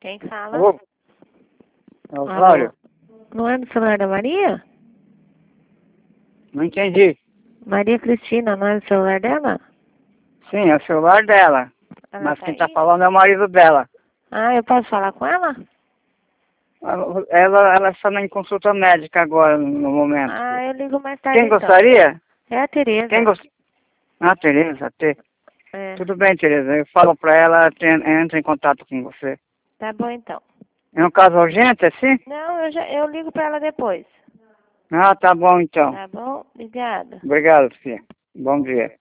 Quem fala? Alô? É o Cláudio? Não é no celular da Maria? Não entendi. Maria Cristina, não é no celular dela? Sim, é o celular dela. Ela Mas tá quem tá aí? falando é o marido dela. Ah, eu posso falar com ela? Ela está em consulta médica agora, no momento. Ah, eu ligo mais tarde Quem então. gostaria? É a Tereza. Quem gostaria? Ah, Tereza, É, Tudo bem, Tereza. Eu falo pra ela, entra em contato com você. tá bom então. É um caso urgente, assim? Não, eu ligo pra ela depois. Ah, tá bom então. Tá bom? Obrigada. Obrigado, filha. Bom dia.